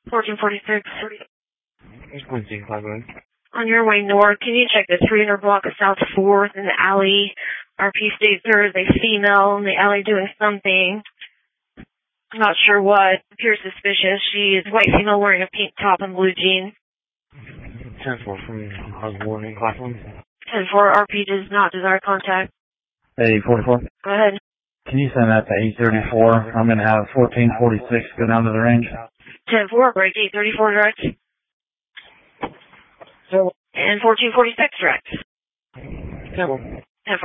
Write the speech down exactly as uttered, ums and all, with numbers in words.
fourteen forty-six. It's Quincy, Clyburn. On your way north, can you check the three hundred block of South fourth in the alley? R P states there is a female in the alley doing something. I'm not sure what. Appears suspicious. She is a white female wearing a pink top and blue jeans. ten four from Osborne in Claflin. ten four, R P does not desire contact. Hey, forty-four. Go ahead. Can you send that to eight thirty-four? I'm going to have fourteen forty-six go down to the range. ten four, break eight thirty-four direct. So, and fourteen forty-six direct. ten